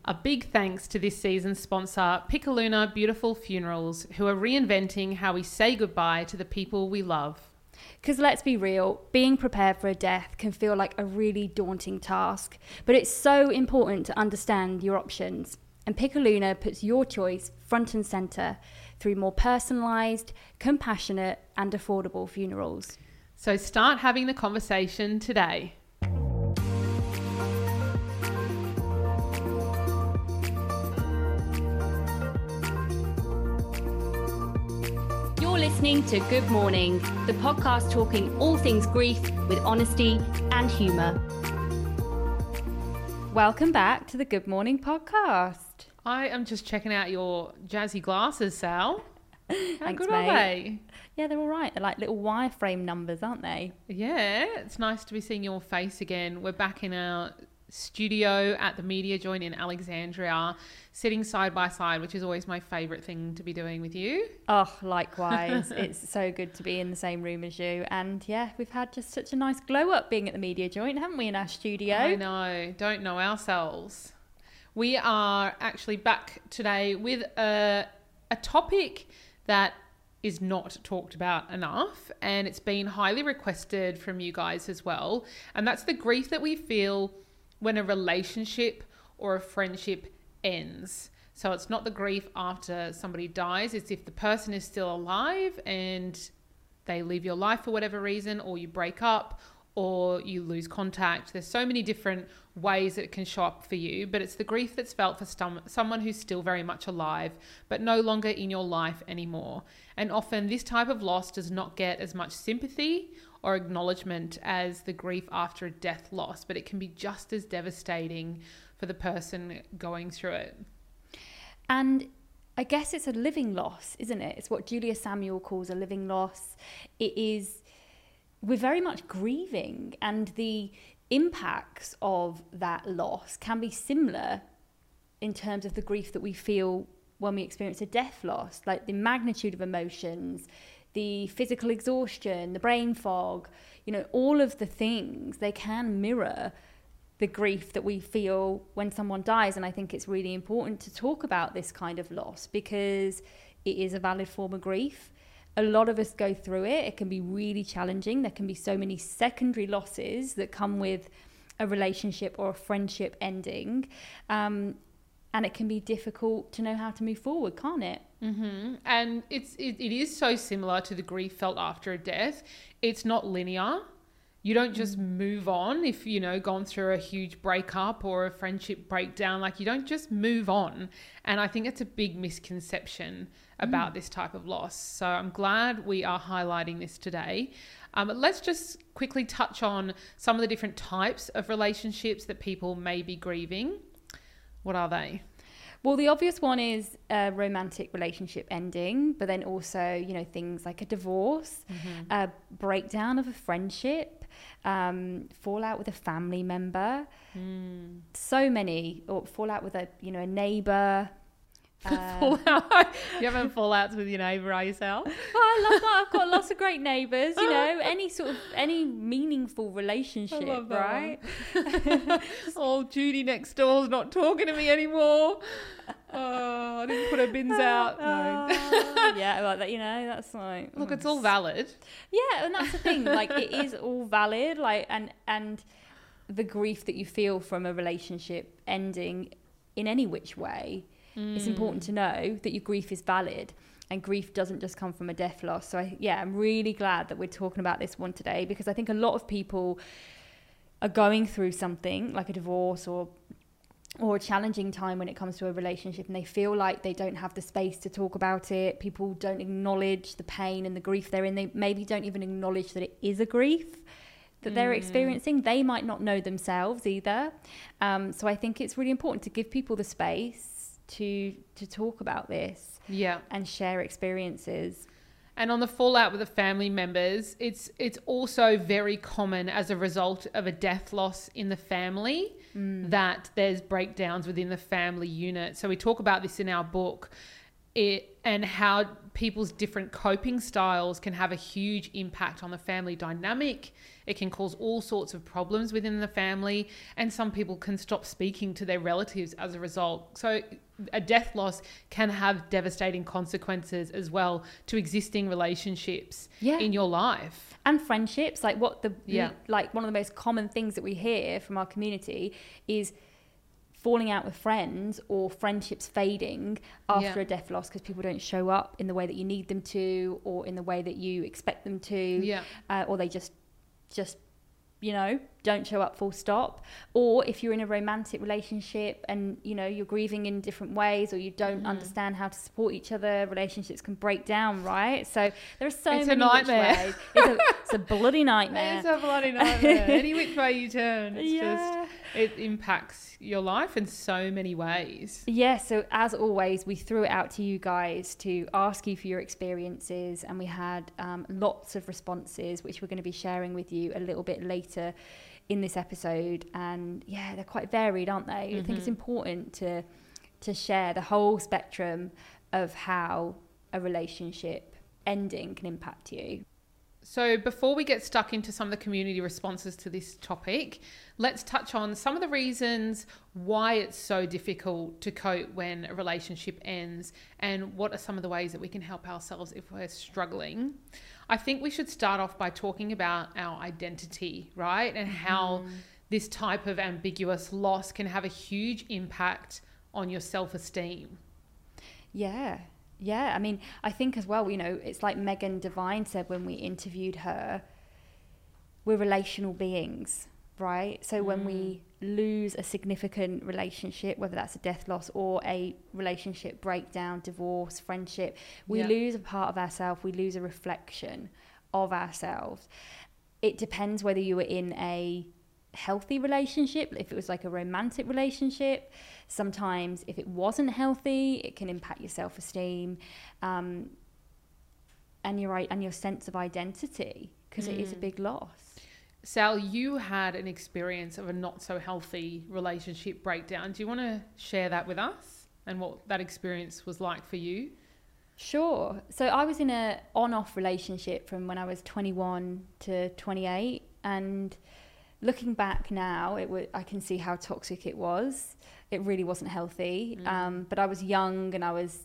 A big thanks to this season's sponsor, Pickaluna Beautiful Funerals, who are reinventing how we say goodbye to the people we love. Because let's be real, being prepared for a death can feel like a really daunting task, but it's so important to understand your options. And Pickaluna puts your choice front and centre through more personalised, compassionate and affordable funerals. So start having the conversation today. You're listening to Good Morning, the podcast talking all things grief with honesty and humour. Welcome back to the Good Morning podcast. I am just checking out your jazzy glasses, Sal. How Thanks, good mate. are they? Yeah, they're all right. They're like little wireframe numbers, aren't they? Yeah, it's nice to be seeing your face again. We're back in our studio at the Media Joint in Alexandria, sitting side by side, which is always my favourite thing to be doing with you. Oh, likewise. It's so good to be in the same room as you. And yeah, we've had just such a nice glow up being at the Media Joint, haven't we, in our studio? I know, don't know ourselves. We are actually back today with a topic that is not talked about enough, and it's been highly requested from you guys as well, and that's the grief that we feel when a relationship or a friendship ends. So it's not the grief after somebody dies, it's if the person is still alive and they leave your life for whatever reason, or you break up, or you lose contact. There's so many different ways that it can show up for you, but it's the grief that's felt for someone who's still very much alive, but no longer in your life anymore. And often this type of loss does not get as much sympathy or acknowledgement as the grief after a death loss, but it can be just as devastating for the person going through it. And I guess it's a living loss, isn't it? It's what Julia Samuel calls a living loss. We're very much grieving, and the impacts of that loss can be similar in terms of the grief that we feel when we experience a death loss, like the magnitude of emotions, the physical exhaustion, the brain fog, all of the things, they can mirror the grief that we feel when someone dies. And I think it's really important to talk about this kind of loss because it is a valid form of grief. A lot of us go through it. It can be really challenging. There can be so many secondary losses that come with a relationship or a friendship ending. And it can be difficult to know how to move forward, can't it? Mm-hmm. And it is so similar to the grief felt after a death. It's not linear. You don't just move on if, gone through a huge breakup or a friendship breakdown. Like, you don't just move on. And I think it's a big misconception about this type of loss. So I'm glad we are highlighting this today. Let's just quickly touch on some of the different types of relationships that people may be grieving. What are they? Well, the obvious one is a romantic relationship ending, but then also, things like a divorce, a breakdown of a friendship, fallout with a family member, so many, or fallout with a neighbour. Fallout. You having fallouts with your neighbour, are you, Sal? Oh, I love that. I've got lots of great neighbours, any meaningful relationship, right? Oh, Judy next door's not talking to me anymore. Oh, I didn't put her bins out. No. Yeah, well, that's like... Look, it's all valid. Yeah, and that's the thing. Like, it is all valid. Like, and the grief that you feel from a relationship ending in any which way, it's important to know that your grief is valid, and grief doesn't just come from a death loss. So I'm really glad that we're talking about this one today, because I think a lot of people are going through something like a divorce or a challenging time when it comes to a relationship, and they feel like they don't have the space to talk about it. People don't acknowledge the pain and the grief they're in. They maybe don't even acknowledge that it is a grief that they're experiencing. They might not know themselves either. So I think it's really important to give people the space to talk about this, and share experiences. And on the fallout with the family members, it's also very common as a result of a death loss in the family that there's breakdowns within the family unit. So we talk about this in our book. and how people's different coping styles can have a huge impact on the family dynamic. It can cause all sorts of problems within the family, and some people can stop speaking to their relatives as a result. So a death loss can have devastating consequences as well to existing relationships in your life. And friendships, like one of the most common things that we hear from our community is falling out with friends or friendships fading after a death loss because people don't show up in the way that you need them to or in the way that you expect them to, or they just don't show up, full stop. Or if you're in a romantic relationship and you're grieving in different ways, or you don't understand how to support each other, relationships can break down, right? So there are so many ways. It's a bloody nightmare. It's a bloody nightmare. Any which way you turn, it impacts your life in so many ways. So as always, we threw it out to you guys to ask you for your experiences, and we had lots of responses which we're going to be sharing with you a little bit later in this episode. And they're quite varied, aren't they? I think it's important to share the whole spectrum of how a relationship ending can impact you. So before we get stuck into some of the community responses to this topic, let's touch on some of the reasons why it's so difficult to cope when a relationship ends, and what are some of the ways that we can help ourselves if we're struggling. I think we should start off by talking about our identity, right? And how this type of ambiguous loss can have a huge impact on your self-esteem. I mean, I think as well, it's like Megan Devine said when we interviewed her, we're relational beings, right? So when we lose a significant relationship, whether that's a death loss or a relationship breakdown, divorce, friendship, we lose a part of ourselves, we lose a reflection of ourselves. It depends whether you were in a healthy relationship, if it was like a romantic relationship. Sometimes if it wasn't healthy, it can impact your self-esteem and your sense of identity, because it is a big loss. Sal, you had an experience of a not so healthy relationship breakdown. Do you want to share that with us and what that experience was like for you? Sure. So I was in a on-off relationship from when I was 21 to 28, and looking back now, I can see how toxic it was. It really wasn't healthy. But I was young and I was,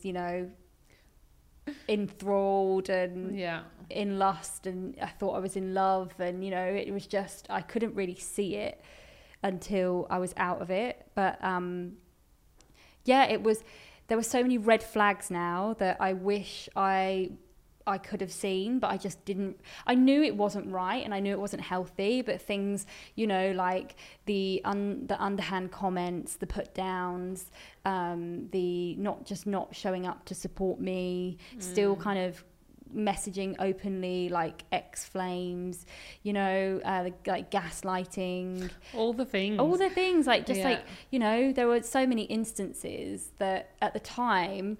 enthralled and in lust, and I thought I was in love, and it was just, I couldn't really see it until I was out of it. But there were so many red flags now that I wish I could have seen, but I just didn't. I knew it wasn't right and I knew it wasn't healthy, but things, like the underhand comments, the put downs, the not showing up to support me, still kind of messaging openly like ex-flames, like gaslighting, all the things like just like, there were so many instances that at the time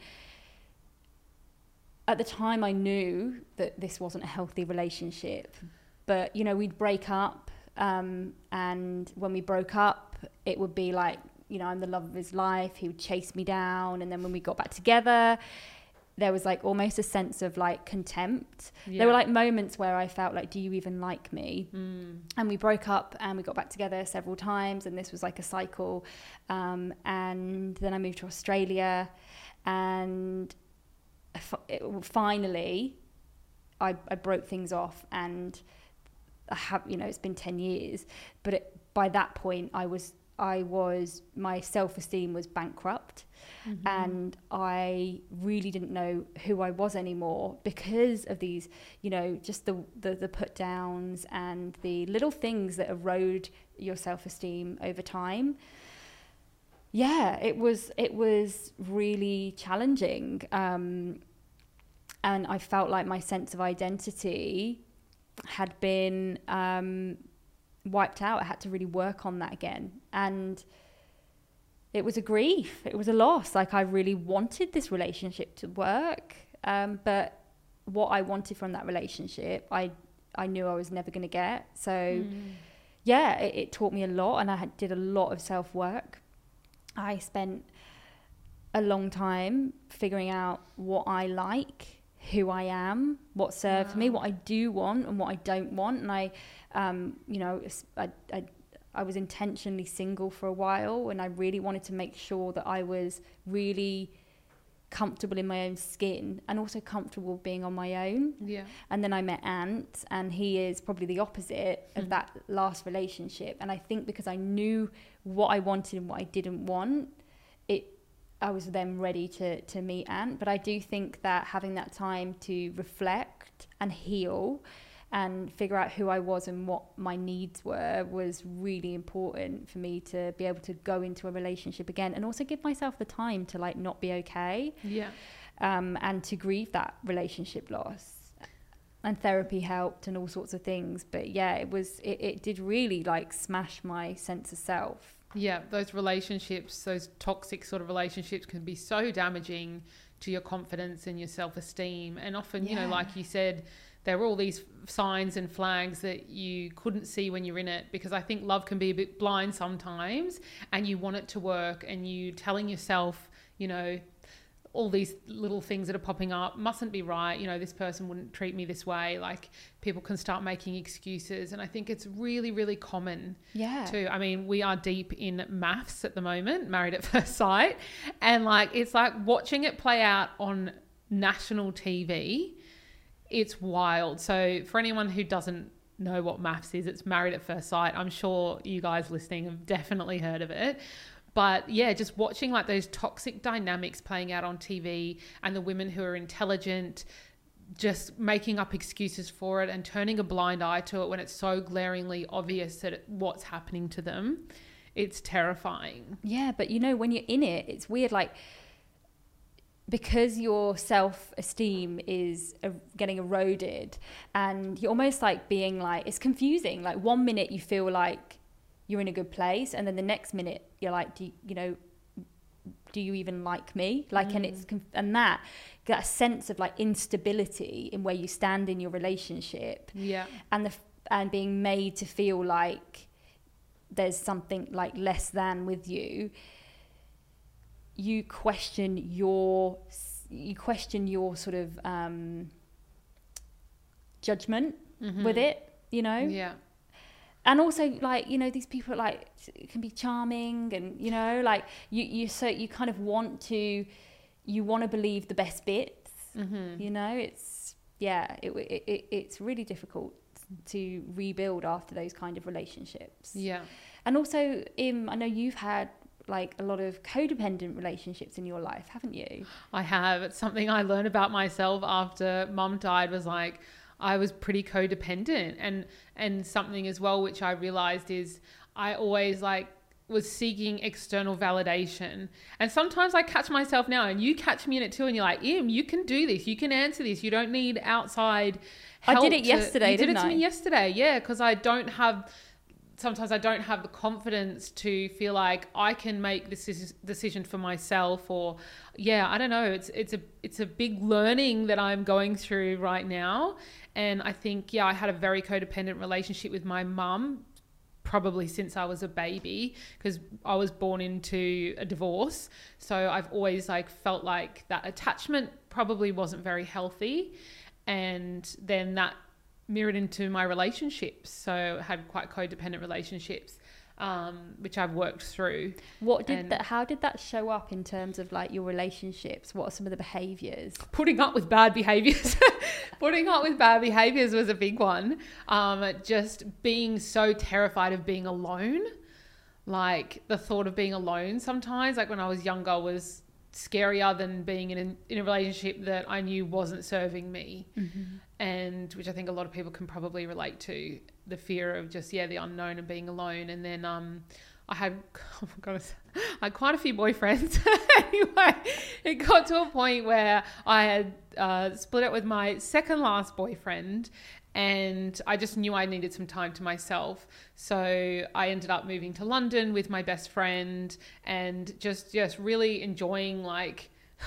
I knew that this wasn't a healthy relationship, but we'd break up, and when we broke up, it would be like, I'm the love of his life. He would chase me down, and then when we got back together, there was like almost a sense of like contempt. There were like moments where I felt like, do you even like me? And we broke up and we got back together several times, and this was like a cycle. And then I moved to Australia, and finally I broke things off, and I have, it's been 10 years, but by that point I was my self-esteem was bankrupt, and I really didn't know who I was anymore because of these, just the put downs and the little things that erode your self-esteem over time. It was really challenging. And I felt like my sense of identity had been wiped out. I had to really work on that again. And it was a grief. It was a loss. Like, I really wanted this relationship to work. But what I wanted from that relationship, I knew I was never going to get. So, it taught me a lot. And I did a lot of self-work. I spent a long time figuring out what I like, who I am, what serves me, what I do want and what I don't want. And I, you know, I was intentionally single for a while, and I really wanted to make sure that I was really comfortable in my own skin and also comfortable being on my own. Yeah. And then I met Ant, and he is probably the opposite of that last relationship. And I think because I knew what I wanted and what I didn't want, I was then ready to meet Ant. But I do think that having that time to reflect and heal and figure out who I was and what my needs were was really important for me to be able to go into a relationship again, and also give myself the time to like not be okay. Yeah. And to grieve that relationship loss. And therapy helped and all sorts of things. But yeah, it did really like smash my sense of self. Yeah, those relationships, those toxic sort of relationships can be so damaging to your confidence and your self-esteem. And often, you know, like you said, there were all these signs and flags that you couldn't see when you're in it, because I think love can be a bit blind sometimes, and you want it to work, and you telling yourself, you know, all these little things that are popping up mustn't be right. You know, this person wouldn't treat me this way. Like, people can start making excuses. And I think it's really, really common too. I mean, we are deep in maths at the moment, Married at First Sight. And like, it's like watching it play out on national TV. It's wild. So for anyone who doesn't know what maths is, it's Married at First Sight. I'm sure you guys listening have definitely heard of it. But yeah, just watching like those toxic dynamics playing out on TV, and the women who are intelligent just making up excuses for it and turning a blind eye to it when it's so glaringly obvious that what's happening to them. It's terrifying. Yeah, but you know, when you're in it, it's weird, like, because your self-esteem is getting eroded, and you're almost like being like, it's confusing. Like, one minute you feel like you're in a good place, and then the next minute you're like, do you even like me? Like, and it's and that sense of like instability in where you stand in your relationship, and being made to feel like there's something like less than with you. You question your sort of judgment with it, you know. Yeah. And also, like, you know, these people like can be charming, and you know, like you kind of want to believe the best bits. You know, it's it's really difficult to rebuild after those kind of relationships. Yeah. And also, I know you've had like a lot of codependent relationships in your life, haven't you? I have. It's something I learned about myself after Mum died, was like, I was pretty codependent, and something as well which I realized is I always like was seeking external validation. And sometimes I catch myself now, and you catch me in it too, and you're like, Im, you can do this, you can answer this, you don't need outside help. I did it yesterday, you did it to me yesterday, yeah, because sometimes I don't have the confidence to feel like I can make this decision for myself, or I don't know. It's a big learning that I'm going through right now. And I think, I had a very codependent relationship with my mum, probably since I was a baby, because I was born into a divorce. So I've always like felt like that attachment probably wasn't very healthy. And then that mirrored into my relationships. So I had quite codependent relationships, which I've worked through. How did that show up in terms of like your relationships? What are some of the behaviors? Putting up with bad behaviors. Putting up with bad behaviors was a big one. Just being so terrified of being alone. Like, the thought of being alone sometimes, like when I was younger, was scarier than being in a relationship that I knew wasn't serving me. And which I think a lot of people can probably relate to, the fear of just the unknown and being alone. And then I had quite a few boyfriends. Anyway, it got to a point where I had split up with my second last boyfriend, and I just knew I needed some time to myself. So I ended up moving to London with my best friend, and just really enjoying like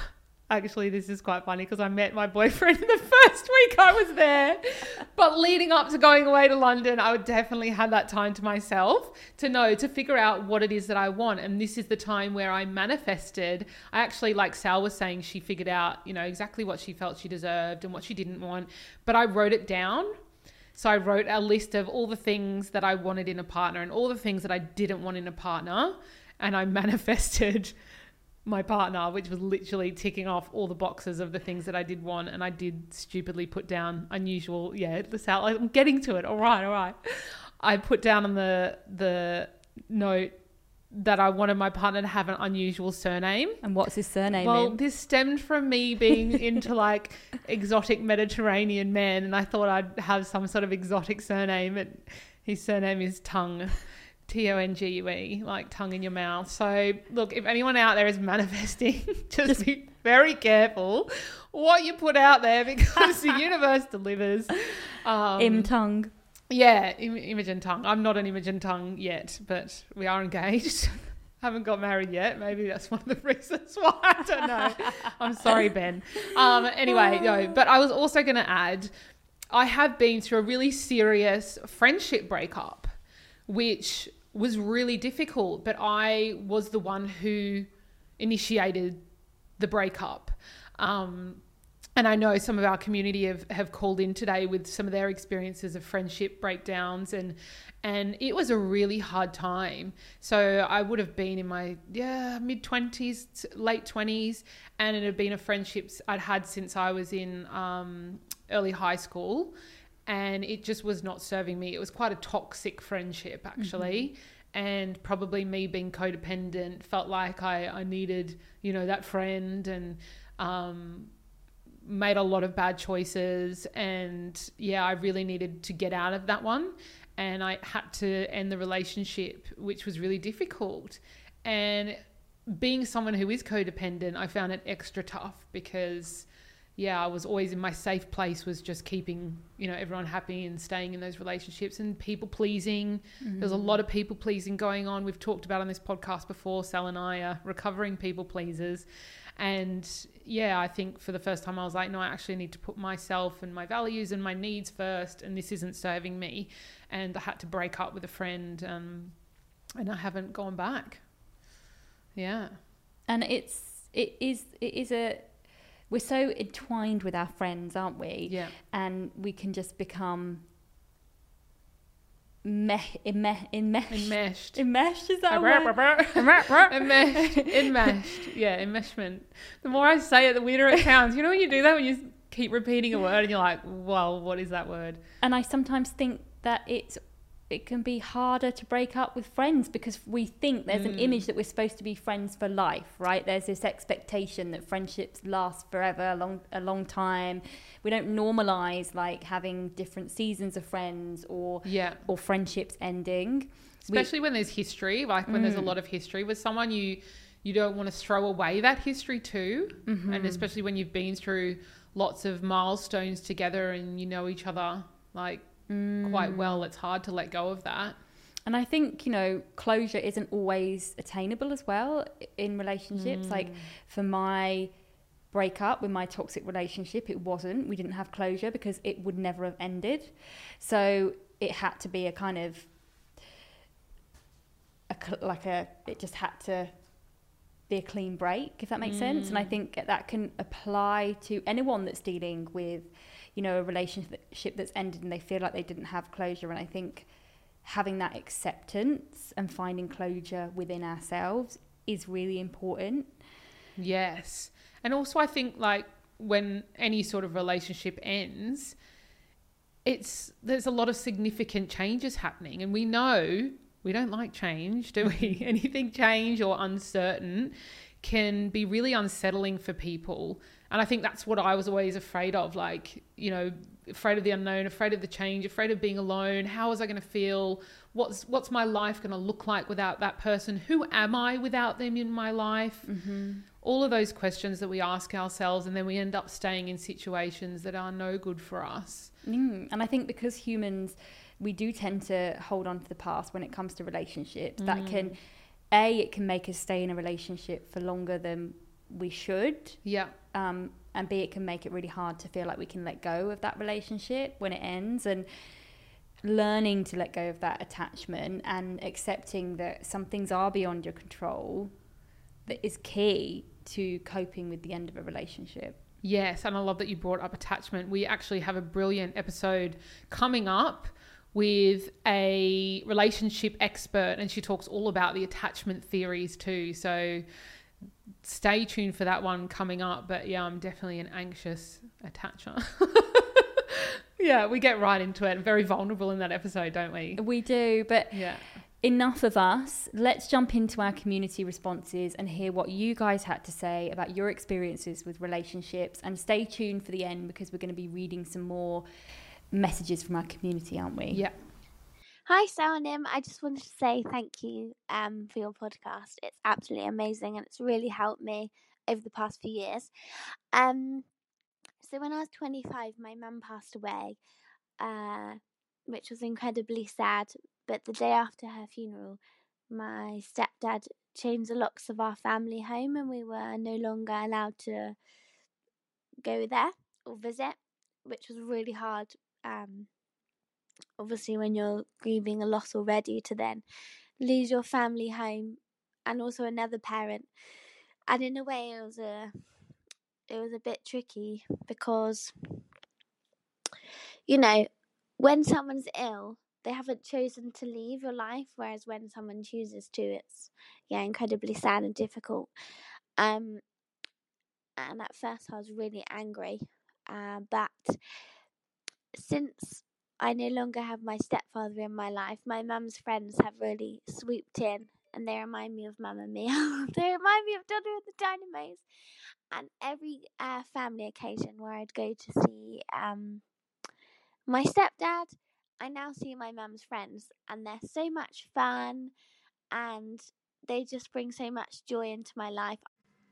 Actually, this is quite funny because I met my boyfriend the first week I was there. But leading up to going away to London, I would definitely have that time to myself to figure out what it is that I want. And this is the time where I manifested. I actually, like Sal was saying, she figured out, exactly what she felt she deserved and what she didn't want. But I wrote it down. So I wrote a list of all the things that I wanted in a partner and all the things that I didn't want in a partner. And I manifested my partner, which was literally ticking off all the boxes of the things that I did want. And I did stupidly put down unusual. Yeah, I'm getting to it. All right. I put down on the note that I wanted my partner to have an unusual surname. And what's his surname? Well, this stemmed from me being into like exotic Mediterranean men, and I thought I'd have some sort of exotic surname. And his surname is Tongue. Tongue, like tongue in your mouth. So look, if anyone out there is manifesting, just be very careful what you put out there, because the universe delivers. Tongue. Yeah, Imogen Tongue. I'm not an Imogen Tongue yet, but we are engaged. Haven't got married yet. Maybe that's one of the reasons why. I don't know. I'm sorry, Ben. Anyway, but I was also going to add, I have been through a really serious friendship breakup, which was really difficult, but I was the one who initiated the breakup. And I know some of our community have called in today with some of their experiences of friendship breakdowns, and it was a really hard time. So I would have been in my mid-20s, late 20s, and it had been a friendship I'd had since I was in early high school. And it just was not serving me. It was quite a toxic friendship, actually. Mm-hmm. And probably me being codependent, felt like I needed, that friend, and made a lot of bad choices. And I really needed to get out of that one. And I had to end the relationship, which was really difficult. And being someone who is codependent, I found it extra tough because I was always in my safe place, was just keeping, everyone happy and staying in those relationships, and people pleasing. Mm-hmm. There's a lot of people pleasing going on. We've talked about on this podcast before, Sal and I are recovering people pleasers. And I think for the first time I was like, no, I actually need to put myself and my values and my needs first, and this isn't serving me. And I had to break up with a friend, and I haven't gone back. Yeah. And it is we're so entwined with our friends, aren't we? Yeah. And we can just become enmeshed. Enmeshed. Enmeshed, is that a word? Enmeshed. Yeah, enmeshment. The more I say it, the weirder it sounds. You know when you do that, when you keep repeating a word and you're like, well, what is that word? And I sometimes think that it can be harder to break up with friends because we think there's an image that we're supposed to be friends for life, right? There's this expectation that friendships last forever, a long time. We don't normalize like having different seasons of friends or friendships ending. Especially when there's history, like when there's a lot of history with someone, you don't want to throw away that history too. Mm-hmm. And especially when you've been through lots of milestones together and you know each other like quite well, it's hard to let go of that. And I think, closure isn't always attainable as well in relationships. Like for my breakup with my toxic relationship, we didn't have closure because it would never have ended. So it had to be a kind of it just had to be a clean break, if that makes sense. And I think that can apply to anyone that's dealing with a relationship that's ended and they feel like they didn't have closure. And I think having that acceptance and finding closure within ourselves is really important. Yes. And also I think like when any sort of relationship ends, there's a lot of significant changes happening, and we know we don't like change, do we? Anything change or uncertain can be really unsettling for people. And I think that's what I was always afraid of, like, afraid of the unknown, afraid of the change, afraid of being alone. How was I going to feel? What's my life going to look like without that person? Who am I without them in my life? Mm-hmm. All of those questions that we ask ourselves, and then we end up staying in situations that are no good for us. And I think because humans, we do tend to hold on to the past when it comes to relationships. That can, it can make us stay in a relationship for longer than we should. Yeah. And B, it can make it really hard to feel like we can let go of that relationship when it ends, and learning to let go of that attachment and accepting that some things are beyond your control, that is key to coping with the end of a relationship. Yes, and I love that you brought up attachment. We actually have a brilliant episode coming up with a relationship expert, and she talks all about the attachment theories too. So stay tuned for that one coming up. But yeah, I'm definitely an anxious attacher. Yeah, we get right into it. Very vulnerable in that episode, don't we? We do, but yeah. Enough of us. Let's jump into our community responses and hear what you guys had to say about your experiences with relationships. And stay tuned for the end, because we're going to be reading some more messages from our community, aren't we? Yeah. Hi, Sarah and Nim. I just wanted to say thank you for your podcast. It's absolutely amazing, and it's really helped me over the past few years. So when I was 25, my mum passed away, which was incredibly sad. But the day after her funeral, my stepdad changed the locks of our family home, and we were no longer allowed to go there or visit, which was really hard. Obviously, when you're grieving a loss already, to then lose your family home and also another parent. And in a way, it was a bit tricky, because, you know, when someone's ill, they haven't chosen to leave your life, whereas when someone chooses to, it's incredibly sad and difficult. And at first I was really angry, but since I no longer have my stepfather in my life, my mum's friends have really swooped in, and they remind me of Mamma Mia. They remind me of Donna and the Dynamos. And every family occasion where I'd go to see my stepdad, I now see my mum's friends, and they're so much fun, and they just bring so much joy into my life.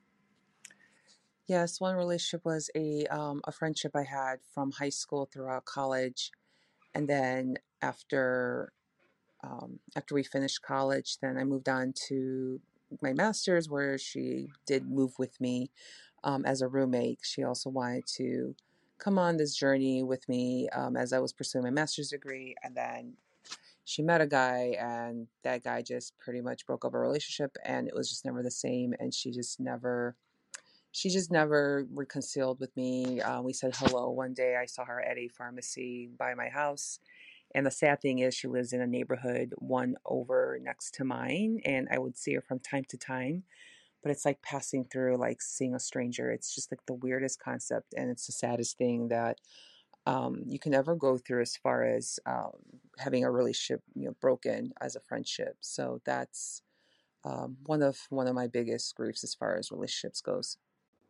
Yes, one relationship was a friendship I had from high school throughout college, and then after we finished college, then I moved on to my master's, where she did move with me as a roommate. She also wanted to come on this journey with me as I was pursuing my master's degree, and then she met a guy, and that guy just pretty much broke up our relationship, and it was just never the same, and she just never reconciled with me. We said hello one day. I saw her at a pharmacy by my house. And the sad thing is, she lives in a neighborhood one over next to mine. And I would see her from time to time. But it's like passing through, like seeing a stranger. It's just like the weirdest concept. And it's the saddest thing that you can ever go through, as far as having a relationship, broken as a friendship. So that's one of my biggest griefs as far as relationships goes.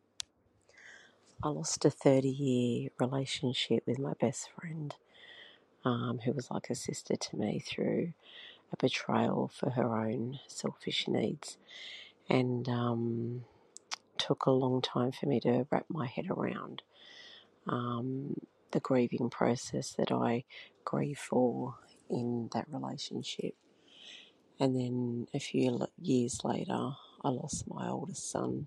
I lost a 30-year relationship with my best friend, who was like a sister to me, through a betrayal for her own selfish needs. And took a long time for me to wrap my head around the grieving process that I grieve for in that relationship. And then a few years later, I lost my oldest son.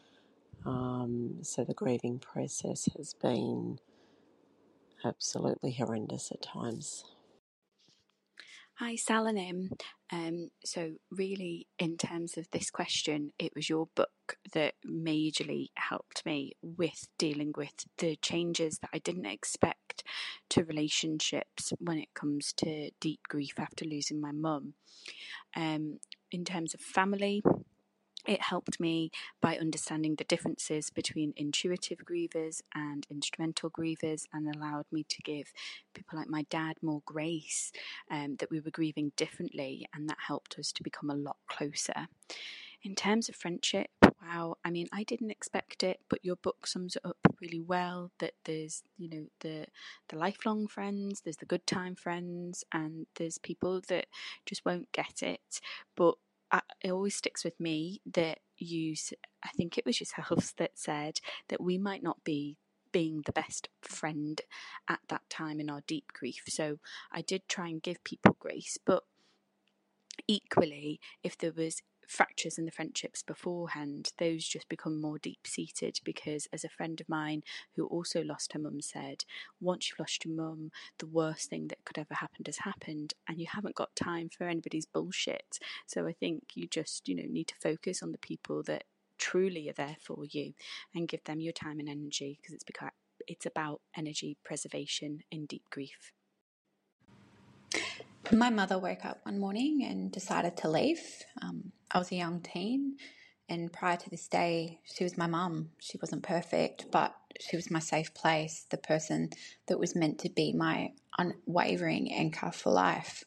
So the grieving process has been absolutely horrendous at times. Hi, Salanim. So really, in terms of this question, it was your book that majorly helped me with dealing with the changes that I didn't expect to relationships when it comes to deep grief after losing my mum. In terms of family, it helped me by understanding the differences between intuitive grievers and instrumental grievers, and allowed me to give people like my dad more grace, that we were grieving differently, and that helped us to become a lot closer. In terms of friendship, wow, I mean, I didn't expect it, but your book sums it up really well, that there's, the lifelong friends, there's the good time friends, and there's people that just won't get it. But it always sticks with me that I think it was yourselves that said that we might not be being the best friend at that time in our deep grief. So I did try and give people grace, but equally, if there was fractures in the friendships beforehand, those just become more deep-seated, because as a friend of mine who also lost her mum said, once you've lost your mum, the worst thing that could ever happen has happened, and you haven't got time for anybody's bullshit. So I think you just, need to focus on the people that truly are there for you and give them your time and energy, because it's about energy preservation in deep grief. My mother woke up one morning and decided to leave. I was a young teen, and prior to this day, she was my mum. She wasn't perfect, but she was my safe place, the person that was meant to be my unwavering anchor for life.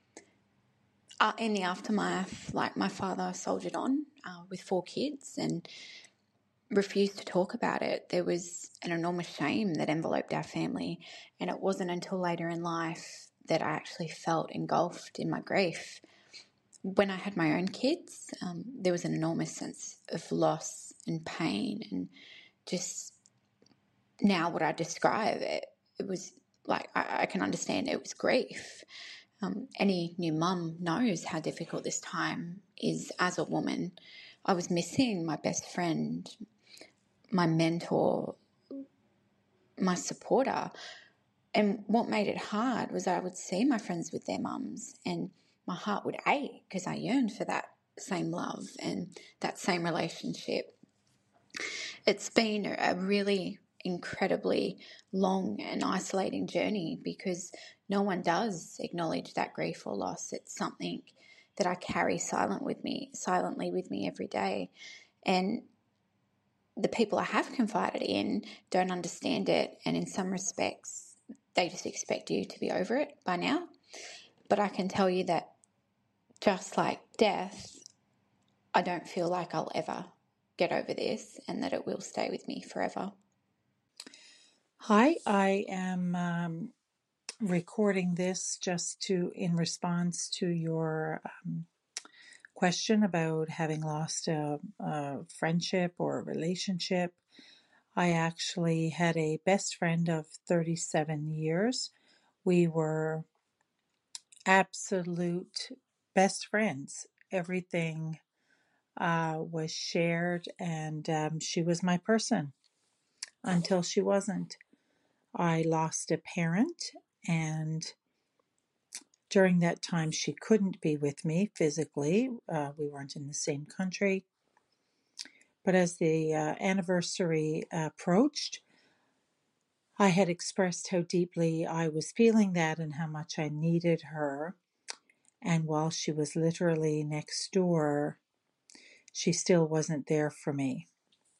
In the aftermath, my father soldiered on with 4 kids and refused to talk about it. There was an enormous shame that enveloped our family, and it wasn't until later in life that I actually felt engulfed in my grief. When I had my own kids, there was an enormous sense of loss and pain, and just now what I describe, it was like I can understand it was grief. Any new mum knows how difficult this time is as a woman. I was missing my best friend, my mentor, my supporter. And what made it hard was I would see my friends with their mums, and my heart would ache because I yearned for that same love and that same relationship. It's been a really incredibly long and isolating journey, because no one does acknowledge that grief or loss. It's something that I carry silently with me every day. And the people I have confided in don't understand it, and in some respects, they just expect you to be over it by now. But I can tell you that just like death, I don't feel like I'll ever get over this, and that it will stay with me forever. Hi, I am recording this just in response to your question about having lost a friendship or a relationship. I actually had a best friend of 37 years. We were absolute best friends. Everything was shared, and she was my person until she wasn't. I lost a parent, and during that time she couldn't be with me physically. We weren't in the same country. But as the anniversary approached, I had expressed how deeply I was feeling that and how much I needed her. And while she was literally next door, she still wasn't there for me.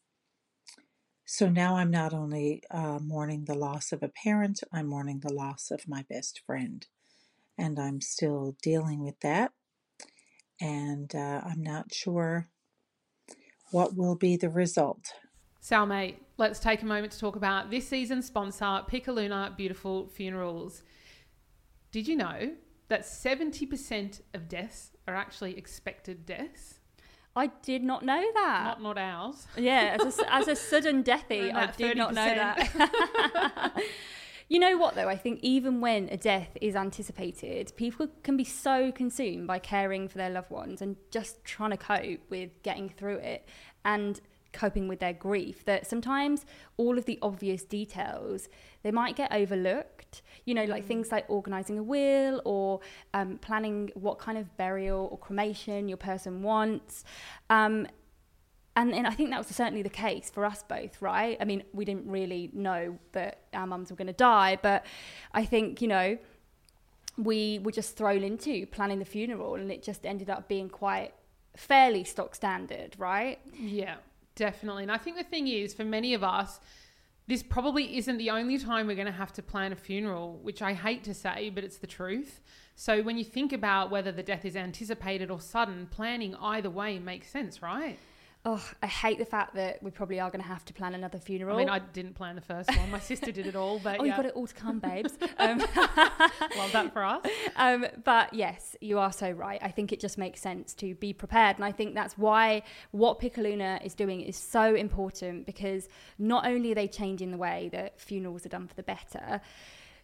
So now I'm not only mourning the loss of a parent, I'm mourning the loss of my best friend. And I'm still dealing with that. And I'm not sure what will be the result. Salmate, let's take a moment to talk about this season's sponsor, Pickaluna Beautiful Funerals. Did you know that 70% of deaths are actually expected deaths? I did not know that. Not ours. Yeah, as a sudden deathy, I did not know that. You know what, though? I think even when a death is anticipated, people can be so consumed by caring for their loved ones and just trying to cope with getting through it and coping with their grief that sometimes all of the obvious details, they might get overlooked. Like things like organising a will or planning what kind of burial or cremation your person wants. And I think that was certainly the case for us both, right? I mean, we didn't really know that our mums were going to die, but I think, we were just thrown into planning the funeral, and it just ended up being quite fairly stock standard, right? Yeah, definitely. And I think the thing is, for many of us, this probably isn't the only time we're going to have to plan a funeral, which I hate to say, but it's the truth. So when you think about whether the death is anticipated or sudden, planning either way makes sense, right? Oh, I hate the fact that we probably are going to have to plan another funeral. I mean, I didn't plan the first one. My sister did it all, but you got it all to come, babes. Love that for us. But yes, you are so right. I think it just makes sense to be prepared. And I think that's why what Pickaluna is doing is so important, because not only are they changing the way that funerals are done for the better,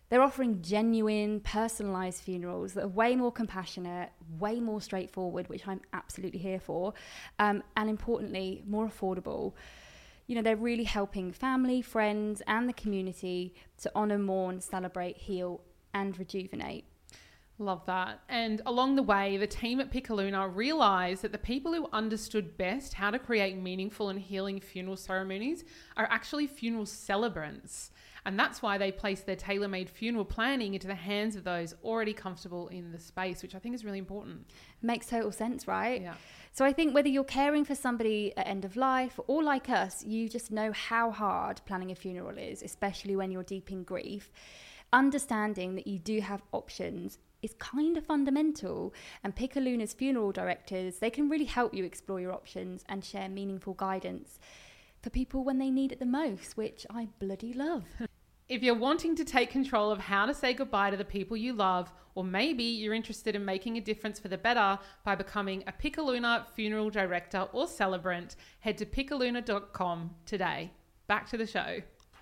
They're offering genuine, personalised funerals that are way more compassionate, way more straightforward, which I'm absolutely here for, and importantly, more affordable. You know, they're really helping family, friends, and the community to honour, mourn, celebrate, heal, and rejuvenate. Love that. And along the way, the team at Picaluna realised that the people who understood best how to create meaningful and healing funeral ceremonies are actually funeral celebrants. And that's why they placed their tailor-made funeral planning into the hands of those already comfortable in the space, which I think is really important. Makes total sense, right? Yeah. So I think whether you're caring for somebody at end of life or like us, you just know how hard planning a funeral is, especially when you're deep in grief. Understanding that you do have options is kind of fundamental, and Picaluna's funeral directors, they can really help you explore your options and share meaningful guidance for people when they need it the most, which I bloody love. If you're wanting to take control of how to say goodbye to the people you love, or maybe you're interested in making a difference for the better by becoming a Picaluna funeral director or celebrant, head to picaluna.com today. Back to the show.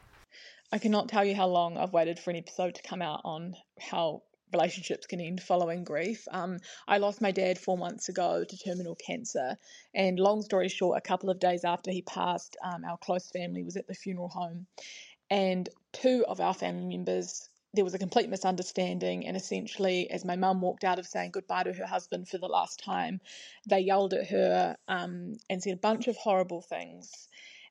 I cannot tell you how long I've waited for an episode to come out on how relationships can end following grief. I lost my dad 4 months ago to terminal cancer, and long story short, a couple of days after he passed, our close family was at the funeral home, and 2 of our family members, there was a complete misunderstanding, and essentially as my mum walked out of saying goodbye to her husband for the last time, they yelled at her and said a bunch of horrible things.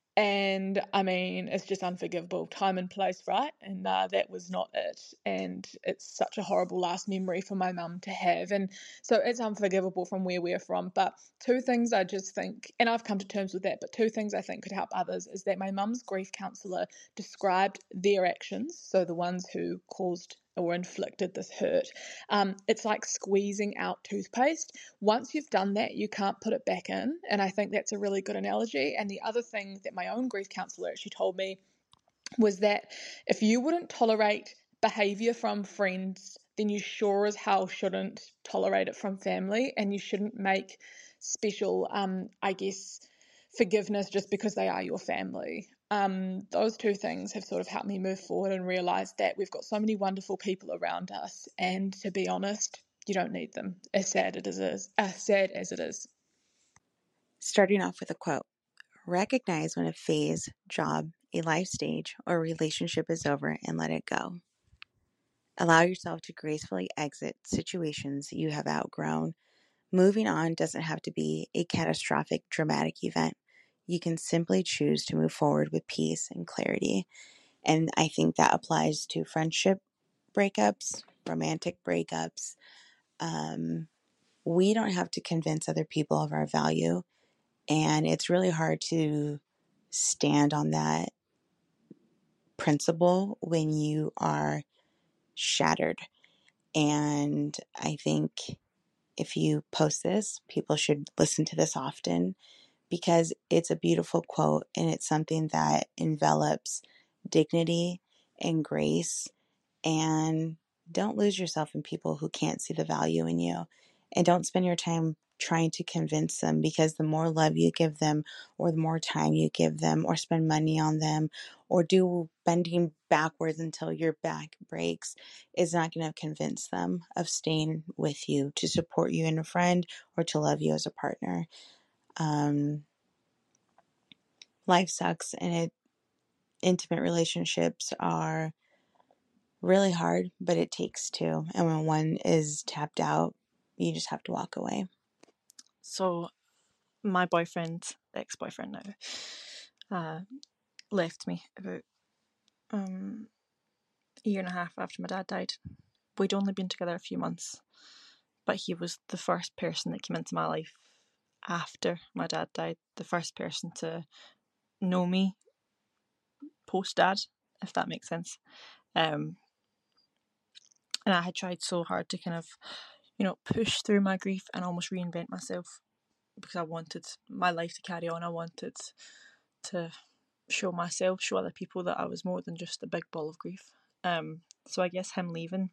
And I mean, it's just unforgivable. Time and place, right? And that was not it. And it's such a horrible last memory for my mum to have. And so it's unforgivable from where we're from. But 2 things I just think, and I've come to terms with that, but 2 things I think could help others is that my mum's grief counsellor described their actions, so the ones who caused or inflicted this hurt. It's like squeezing out toothpaste. Once you've done that, you can't put it back in. And I think that's a really good analogy. And the other thing that my own grief counsellor actually told me was that if you wouldn't tolerate behaviour from friends, then you sure as hell shouldn't tolerate it from family, and you shouldn't make special, forgiveness just because they are your family. Those 2 things have sort of helped me move forward and realise that we've got so many wonderful people around us, and to be honest, you don't need them, as sad as it is. Starting off with a quote: recognize when a phase, job, a life stage, or relationship is over and let it go. Allow yourself to gracefully exit situations you have outgrown. Moving on doesn't have to be a catastrophic, dramatic event. You can simply choose to move forward with peace and clarity. And I think that applies to friendship breakups, romantic breakups. We don't have to convince other people of our value. And it's really hard to stand on that principle when you are shattered. And I think if you post this, people should listen to this often, because it's a beautiful quote and it's something that envelops dignity and grace. And don't lose yourself in people who can't see the value in you. And don't spend your time trying to convince them, because the more love you give them, or the more time you give them, or spend money on them, or do bending backwards until your back breaks, is not going to convince them of staying with you, to support you as a friend, or to love you as a partner. Life sucks, and intimate relationships are really hard, but it takes 2. And when one is tapped out, you just have to walk away. So my boyfriend, ex-boyfriend now, left me about a year and a half after my dad died. We'd only been together a few months, but he was the first person that came into my life after my dad died, the first person to know me post-dad, if that makes sense. And I had tried so hard to kind of, push through my grief and almost reinvent myself, because I wanted my life to carry on. I wanted to show other people that I was more than just a big ball of grief. So I guess him leaving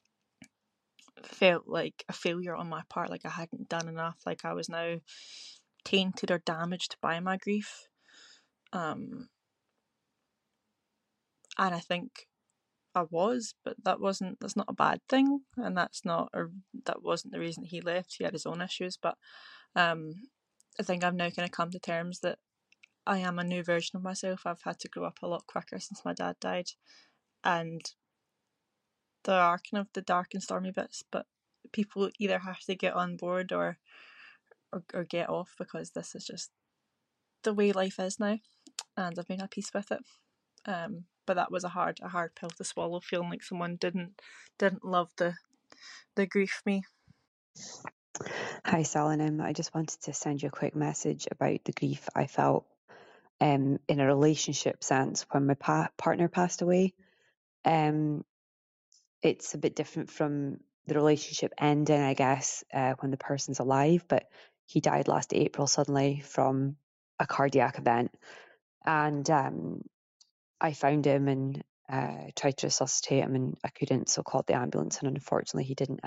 felt like a failure on my part, like I hadn't done enough, like I was now tainted or damaged by my grief. And I think I was, but that's not a bad thing, and that wasn't the reason he left. He had his own issues, but I think I've now kind of come to terms that I am a new version of myself. I've had to grow up a lot quicker since my dad died, and there are kind of the dark and stormy bits, but people either have to get on board or get off, because this is just the way life is now, and I've made my peace with it. But that was a hard pill to swallow, feeling like someone didn't love the grief me. Hi, Salonim. I just wanted to send you a quick message about the grief I felt in a relationship sense when my partner passed away. It's a bit different from the relationship ending, I guess, when the person's alive, but he died last April suddenly from a cardiac event. And I found him and tried to resuscitate him, and I couldn't, so called the ambulance, and unfortunately he didn't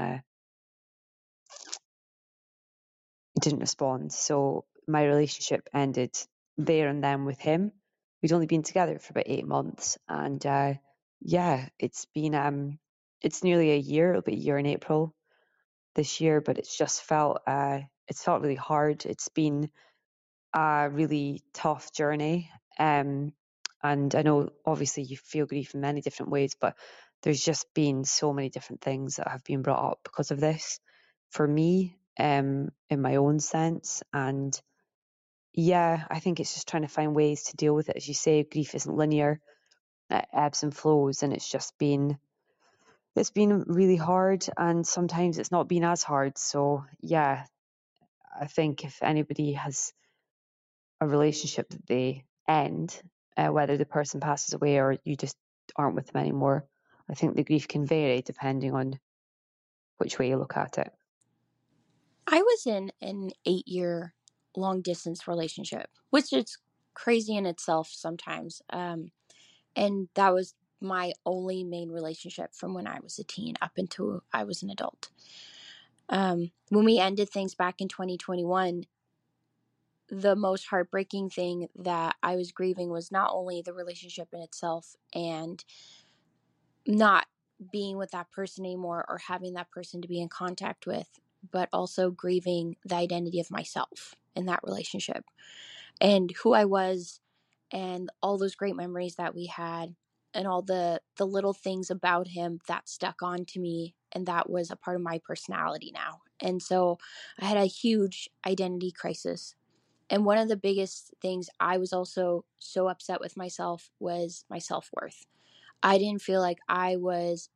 respond. So my relationship ended there and then with him. We'd only been together for about 8 months, and it's been it's nearly a year. It'll be a year in April this year, but it's just felt really hard. It's been a really tough journey, and I know obviously you feel grief in many different ways, but there's just been so many different things that have been brought up because of this for me, in my own sense. And I think it's just trying to find ways to deal with it. As you say, grief isn't linear, it ebbs and flows, and it's been really hard, and sometimes it's not been as hard. So I think if anybody has a relationship that they end, whether the person passes away or you just aren't with them anymore, I think the grief can vary depending on which way you look at it. I was in an 8-year long distance relationship, which is crazy in itself sometimes. And that was my only main relationship from when I was a teen up until I was an adult. When we ended things back in 2021, the most heartbreaking thing that I was grieving was not only the relationship in itself and not being with that person anymore or having that person to be in contact with, but also grieving the identity of myself in that relationship and who I was and all those great memories that we had and all the little things about him that stuck on to me, and that was a part of my personality now. And so I had a huge identity crisis. And one of the biggest things I was also so upset with myself was my self-worth. I didn't feel like I was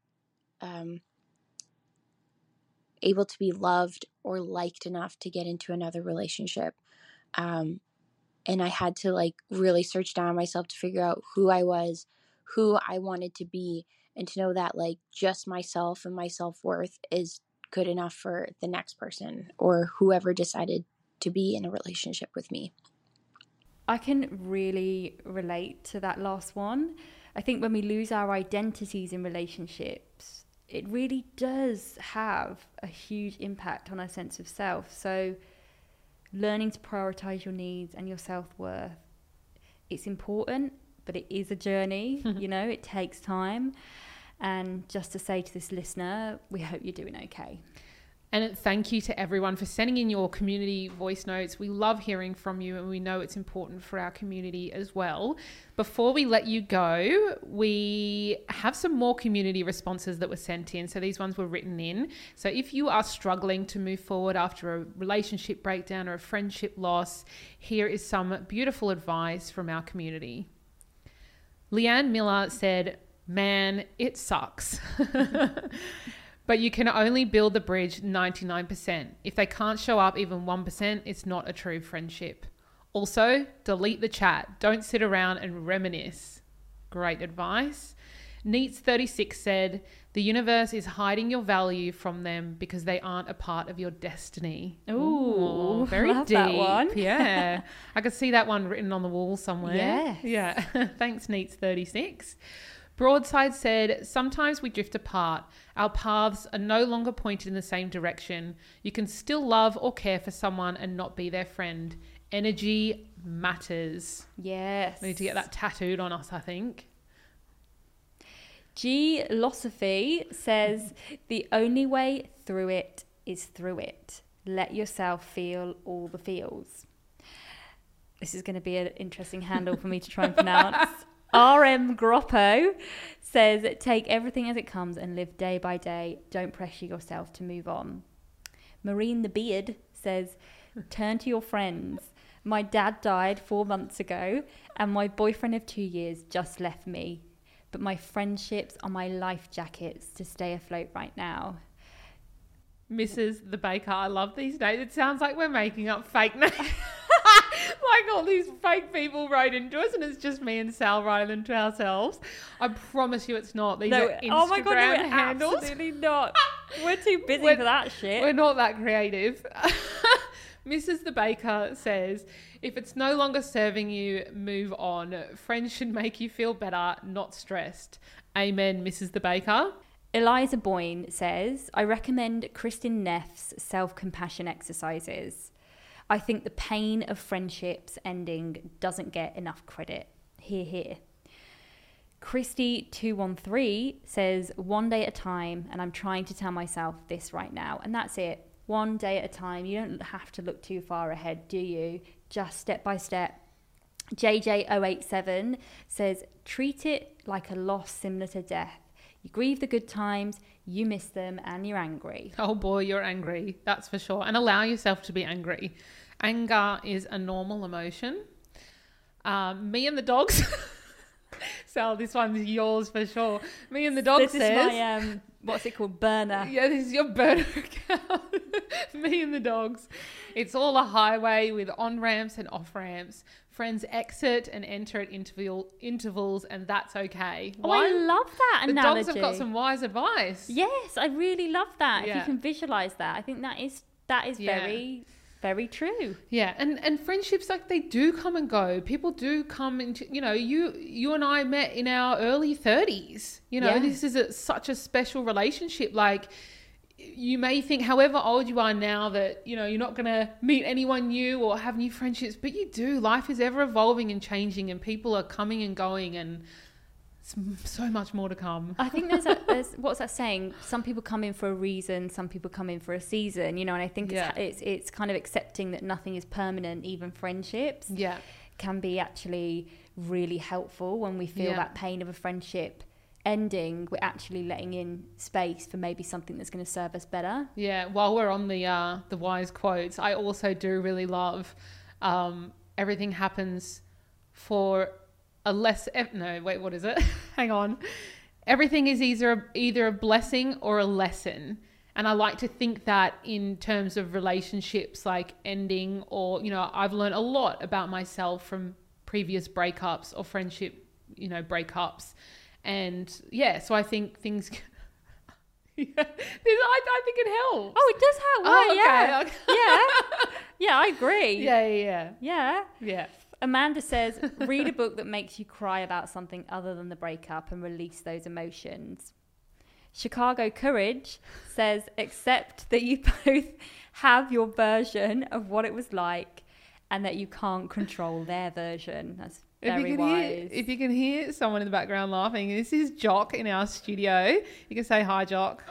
able to be loved or liked enough to get into another relationship. And I had to really search down myself to figure out who I was, who I wanted to be, and to know that just myself and my self-worth is good enough for the next person or whoever decided to be in a relationship with me. I can really relate to that last one. I think when we lose our identities in relationships, it really does have a huge impact on our sense of self. So learning to prioritize your needs and your self-worth, it's important, but it is a journey. It takes time. And just to say to this listener, we hope you're doing okay. And thank you to everyone for sending in your community voice notes. We love hearing from you, and we know it's important for our community as well. Before we let you go, we have some more community responses that were sent in. So these ones were written in. So if you are struggling to move forward after a relationship breakdown or a friendship loss, here is some beautiful advice from our community. Leanne Miller said, "Man, it sucks." But you can only build the bridge 99%. If they can't show up even 1%, it's not a true friendship. Also, delete the chat. Don't sit around and reminisce. Great advice. Neats36 said, "The universe is hiding your value from them because they aren't a part of your destiny." Ooh, very love deep. that one. Yeah. I could see that one written on the wall somewhere. Yes. Yeah. Thanks, Neats36. Broadside said, "Sometimes we drift apart. Our paths are no longer pointed in the same direction. You can still love or care for someone and not be their friend. Energy matters." Yes. We need to get that tattooed on us, I think. G-losophy says, the only way through it is through it. Let yourself feel all the feels. This is going to be an interesting handle for me to try and pronounce. RM Groppo says, take everything as it comes and live day by day. Don't pressure yourself to move on. Marine the Beard says, turn to your friends. My dad died 4 months ago and my boyfriend of 2 years just left me. But my friendships are my life jackets to stay afloat right now. Mrs. the Baker, I love these names. It sounds like we're making up fake names. Like all these fake people wrote into us and it's just me and Sal writing them to ourselves. I promise you it's not. These are Instagram oh my God, no, handles. absolutely not. We're too busy for that shit. We're not that creative. Mrs. the Baker says, if it's no longer serving you, move on. Friends should make you feel better, not stressed. Amen, Mrs. the Baker. Eliza Boyne says, I recommend Kristin Neff's self-compassion exercises. I think the pain of friendships ending doesn't get enough credit. Hear, hear. Christy213 says, one day at a time, and I'm trying to tell myself this right now. And that's it. One day at a time. You don't have to look too far ahead, do you? Just step by step. JJ087 says, treat it like a loss similar to death. You grieve the good times, you miss them, and you're angry. Oh boy, you're angry. That's for sure. And allow yourself to be angry. Anger is a normal emotion. Me and the dogs. Sal, this one's yours for sure. Me and the dog this says... This is my, what's it called, burner. Yeah, this is your burner account. Me and the dogs. It's all a highway with on-ramps and off-ramps. Friends exit and enter at intervals, and that's okay. Oh, I love that analogy. The dogs have got some wise advice. Yes, I really love that. Yeah. If you can visualize that, I think that is very, very true. Yeah, and friendships, like, they do come and go. People do come into, you and I met in our early 30s. This is such a special relationship. Like, you may think, however old you are now, that, you're not going to meet anyone new or have new friendships, but you do. Life is ever evolving and changing, and people are coming and going, and so much more to come. I think there's what's that saying? Some people come in for a reason, some people come in for a season, and I think it's kind of accepting that nothing is permanent, even friendships. Yeah. Can be actually really helpful when we feel that pain of a friendship ending. We're actually letting in space for maybe something that's going to serve us better. Yeah, while we're on the wise quotes, I also do really love everything happens for a what is it? Hang on. Everything is either a blessing or a lesson. And I like to think that in terms of relationships, like ending, or, I've learned a lot about myself from previous breakups or friendship, breakups. And so I think things... I think it helps. Oh, it does help. Oh, okay. Yeah, I agree. Yeah. Amanda says, read a book that makes you cry about something other than the breakup and release those emotions. Chicago Courage says, accept that you both have your version of what it was like and that you can't control their version. That's very wise. If you can hear someone in the background laughing, this is Jock in our studio. You can say hi, Jock.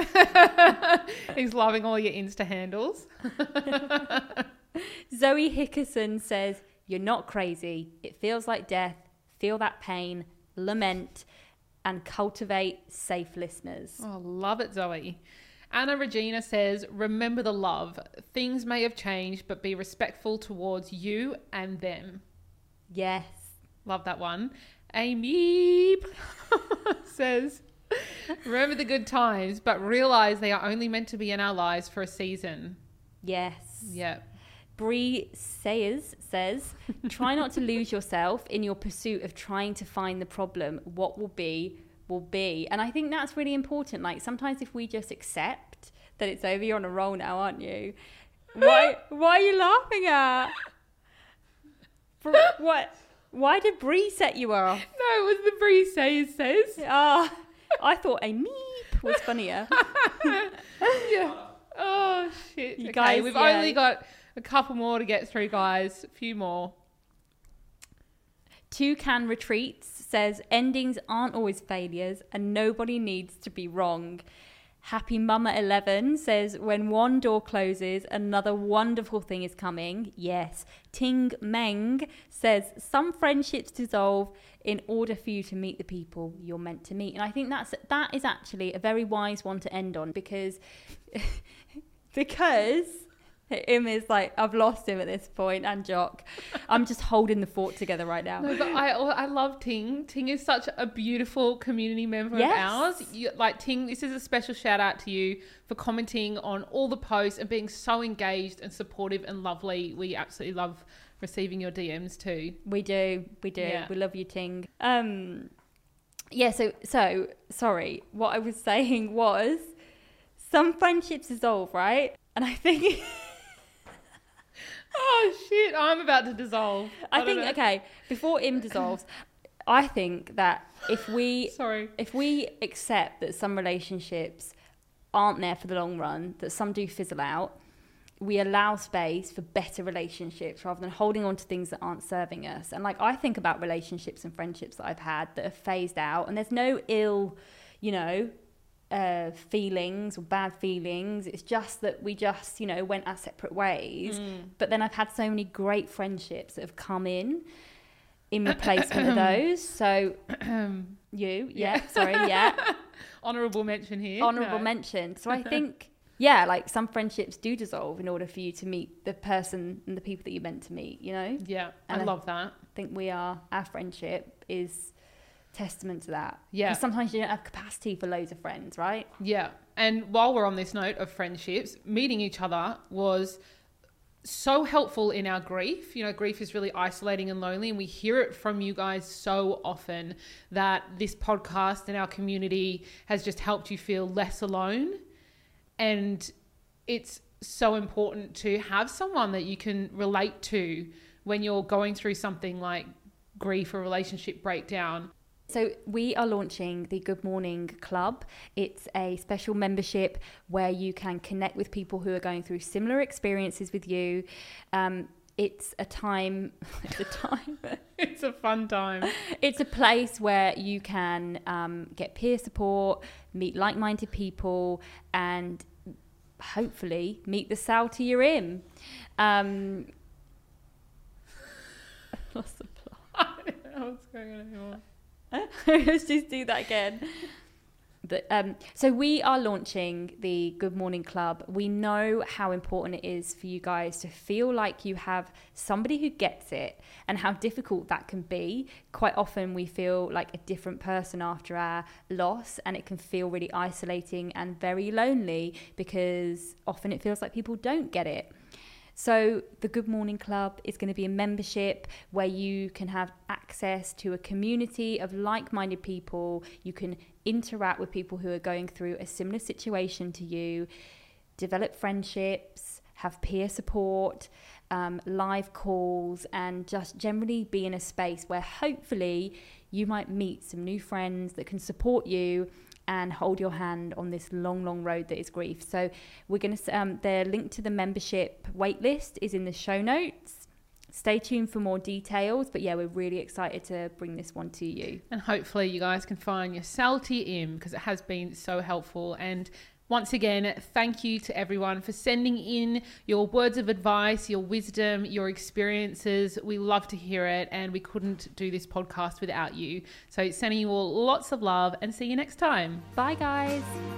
Hello. He's loving all your Insta handles. Zoe Hickerson says, you're not crazy. It feels like death. Feel that pain, lament, and cultivate safe listeners. Oh, love it, Zoe. Anna Regina says, remember the love. Things may have changed, but be respectful towards you and them. Yes. Love that one. Amy says, remember the good times, but realize they are only meant to be in our lives for a season. Yes. Yeah. Bree says, try not to lose yourself in your pursuit of trying to find the problem. What will be, will be. And I think that's really important. Like, sometimes if we just accept that it's over, you're on a roll now, aren't you? Why are you laughing at? What? Why did Bree set you off? No, it was the Bree says. Oh, I thought a meep was funnier. Yeah. Oh, shit. You okay, guys, we've only got a couple more to get through, guys. A few more. Toucan Retreats says endings aren't always failures and nobody needs to be wrong. Happy Mama 11 says when one door closes, another wonderful thing is coming. Yes. Ting Meng says some friendships dissolve in order for you to meet the people you're meant to meet. And I think that is actually a very wise one to end on because Im is like, I've lost him at this point, and Jock. I'm just holding the fort together right now. No, but I love Ting. Ting is such a beautiful community member Yes. of ours. Ting, this is a special shout out to you for commenting on all the posts and being so engaged and supportive and lovely. We absolutely love receiving your DMs too. We do. Yeah. We love you, Ting. Yeah, so sorry. What I was saying was some friendships dissolve, right? And I think... Oh shit, I'm about to dissolve. I think, okay, before Im dissolves, I think that if we accept that some relationships aren't there for the long run, that some do fizzle out, we allow space for better relationships rather than holding on to things that aren't serving us. And like, I think about relationships and friendships that I've had that have phased out, and there's no ill, feelings or bad feelings. It's just that we just, went our separate ways. But then I've had so many great friendships that have come in replacement of those. So Honourable mention here. Honourable mention. So I think, like some friendships do dissolve in order for you to meet the person and the people that you're meant to meet, Yeah, and I love that. I think our friendship is testament to that. Yeah. Because sometimes you don't have capacity for loads of friends, right? Yeah. And while we're on this note of friendships, meeting each other was so helpful in our grief. Grief is really isolating and lonely, and we hear it from you guys so often that this podcast and our community has just helped you feel less alone. And it's so important to have someone that you can relate to when you're going through something like grief or relationship breakdown. So we are launching the Good Morning Club. It's a special membership where you can connect with people who are going through similar experiences with you. It's a time. It's a fun time. It's a place where you can get peer support, meet like-minded people, and hopefully meet the Salty you're in. Lost the plot. I don't know what's going on anymore. Let's just do that again. So we are launching the Good Morning Club. We know how important it is for you guys to feel like you have somebody who gets it and how difficult that can be. Quite often we feel like a different person after our loss, and it can feel really isolating and very lonely because often it feels like people don't get it. So the Good Morning Club is going to be a membership where you can have access to a community of like-minded people. You can interact with people who are going through a similar situation to you, develop friendships, have peer support, live calls, and just generally be in a space where hopefully you might meet some new friends that can support you and hold your hand on this long, long road that is grief. So we're going to, the link to the membership waitlist is in the show notes. Stay tuned for more details. But yeah, we're really excited to bring this one to you. And hopefully you guys can find your Salty Im, because it has been so helpful. And once again, thank you to everyone for sending in your words of advice, your wisdom, your experiences. We love to hear it, and we couldn't do this podcast without you. So sending you all lots of love, and see you next time. Bye, guys.